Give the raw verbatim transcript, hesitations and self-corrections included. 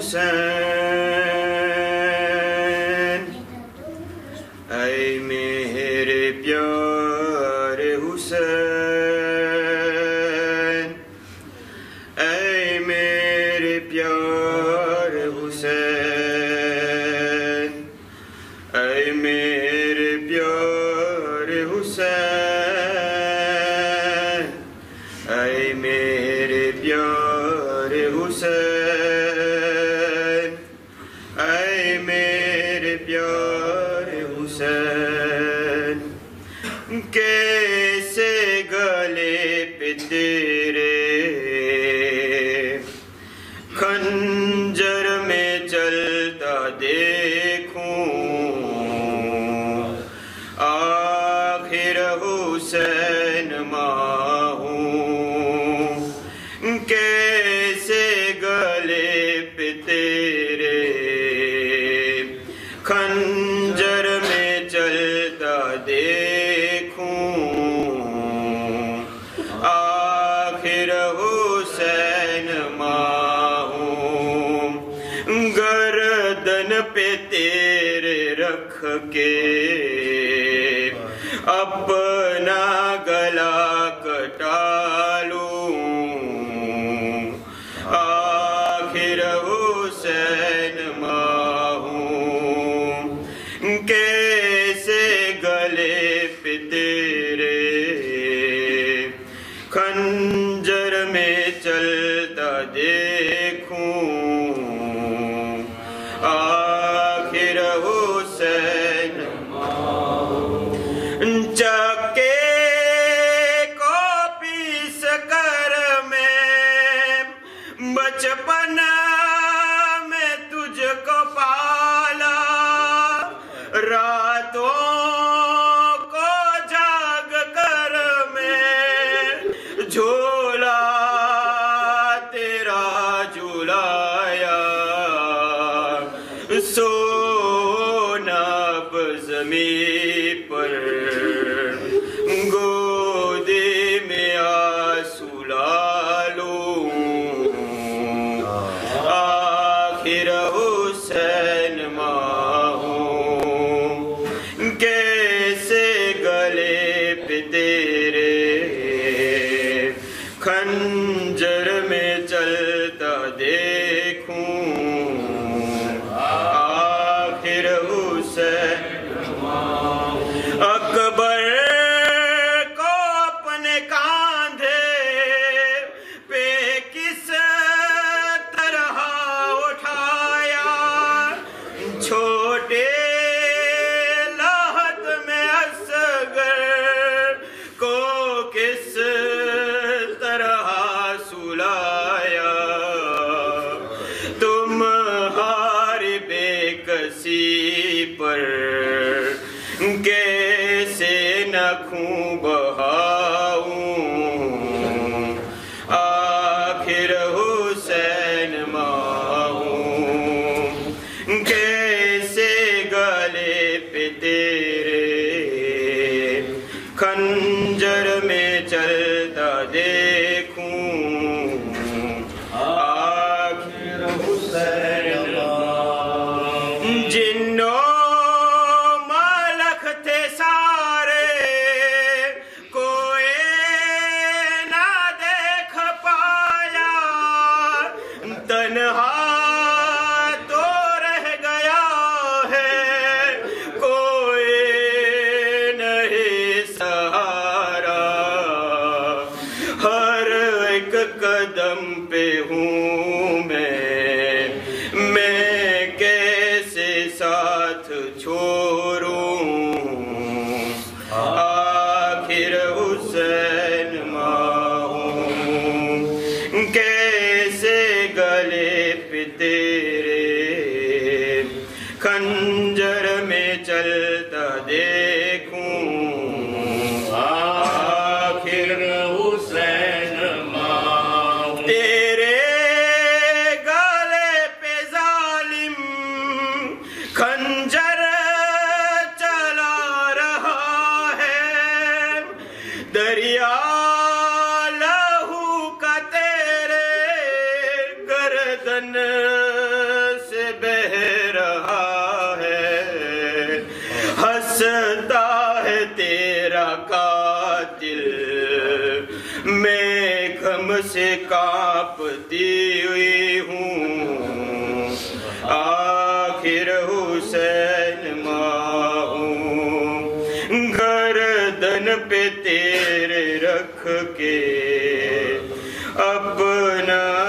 حسین اے میرے پیارے حسین اے میرے پیارے حسین اے میرے پیارے حسین اے میرے پیارے حسین اے میرے پیارے حسین کیسے گلے پہ تیرے خنجر میں چلتا دیکھوں آخر حسین ماں ہوں کیسے گلے پہ تیرے خنجر میں چلتا دیکھوں آخر حسین ماں ہوں گردن پہ تیرے رکھ کے اپنا گلا کٹا لوں آخر حسین ماں ہوں کیسے گلے پہ تیرے خنجر میں چلتا دیکھوں آخر حسین چکے کو پیس کر میں بچپن میں تجھ کو پالا راتوں کو جاگ کر میں جھولا تیرا جھولایا سونا زمین پر گودی میں آنسو لالوں آخر حسین ماں ہوں کیسے گلے پہ تیرے خنجر میں چلتا دیکھوں آخر حسین اکبر کو اپنے کاندھے پہ کس طرح اٹھایا چھوٹے لحد میں اصغر کو کس طرح سلایا تمہاری بے کسی پر کیسے نہ خون بہاؤں آخر حسین ماں ہوں کیسے گلے پہ تیرے خنجر میں چلتا دیکھوں آخر حسین جنوں تنہا تو رہ گیا ہے کوئی نہیں سہارا ہر ایک قدم پہ ہوں میں میں کیسے ساتھ چھوڑوں آخر حسین ماں ہوں کیسے گلے پہ تیرے خنجر میں چلتا دیکھوں آخر حسین ماں تیرے گلے پہ ظالم خنجر چلا رہا ہے دریا لہو کا تیرے گردن غم سے کانپتی ہوئی ہوں، آخر حسین ماں ہوں، گردن پہ تیرے رکھ کے اپنا